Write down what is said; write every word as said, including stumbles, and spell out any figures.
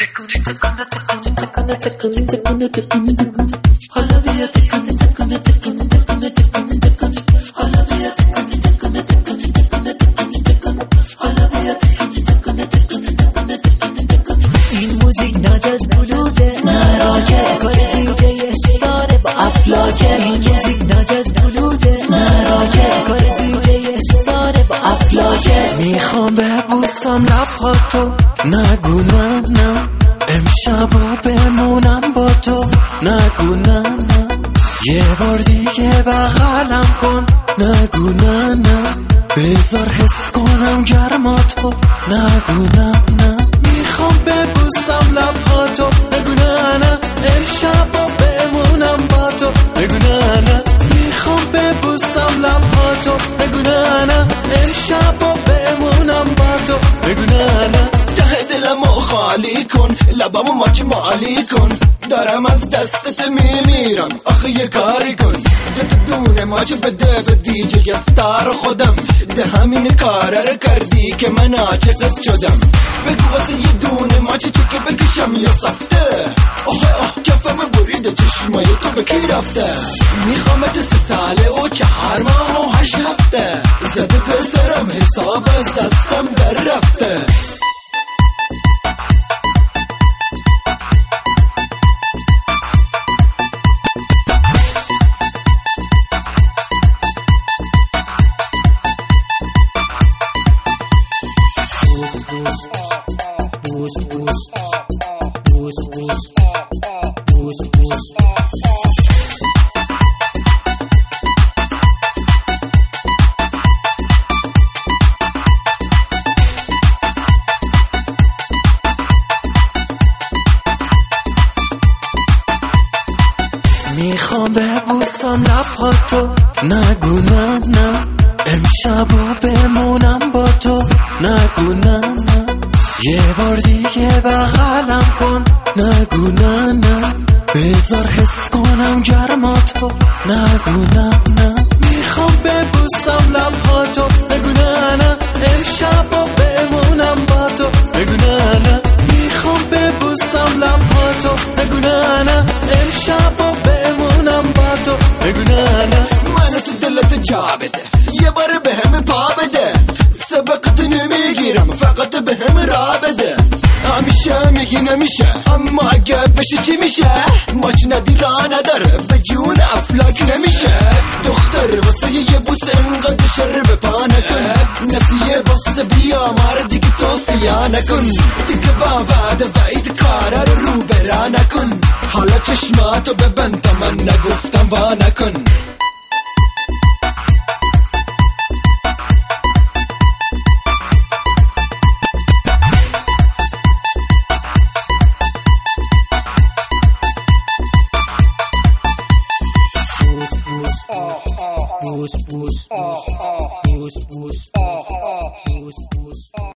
تکونی تکونه تکونی تکونه تکونی تکونه تکونی تکونه حالا بیا تکونی تکونه تکونی تکونه تکونی تکونه حالا بیا تکونی تکونه تکونی تکونه تکونی تکونه حالا بیا تکونی تکونه تکونی تکونه تکونی تکونه این موزیک نجاز بلوزه نراکه کار دیجی استاره با افلاکه این موزیک نجاز بلوزه نراکه کار دیجی استاره با افلاکه میخوام ببوسم لبهاتو نگو نه نه امشبو بمونم با تو نگو نه نه یه بار دیگه بغلم کن نگو نه نه بذار حس کنم گرماتو نگو نه نه میخوام ببوسم لبهاتو نگو نه نه امشبو بمونم با تو نگو نه نه میخوام ببوسم لبهاتو نگو نه نه امشبو بمونم با تو نگو نه نه دلمو خالی کن لبامو ماچ مالی کن دارم از دستت میمیرم آخه یه کاری کن دت دونه ماچ بده به دیجی استار خودم ده همین کاره رو کردی که من عاشقت شدم بگو واسه یه دونه ماچ چکه بکشم یا سفته آه آه کفم برید چشمای تو به کی رفته میخوامت سه ساله و چهار ماه و هشت هفته زده پسرم حساب از دستم در رفته Boost, boost, boost, boost, boost, boost. میخوام ببوسم لبهاتو نگو نه نه امشبو بمونم با تو نگو نه نه یه بار دیگه بغلم کن نگو نه نه بذار حس کنم گرماتو نگو نه نه میخوام ببوسم لبهاتو نگو نه نه امشبو بمونم با تو نگو نه نه میخوام ببوسم لبهاتو نگو نه نه امشبو بمونم با تو نگو نه نه منو تو دلت جا بده یه بار به همه پا بده سبقت نمیگیرم فقط به همه را بده همیشه میگی نمیشه اما اگه بشه چی میشه ماچ ندی را نداره به جون افلاک نمیشه دختر واسه یه بوس انقدر شر به پا نکن نسیه بس بیا مار دیگه توصیه نکن دیگه با وعده وعید کاره رو رو برا نکن حالا چشماتو ببند تا من نگفتم وا نکن Boost, boost, boost, boost, boost, boost, boost, boost.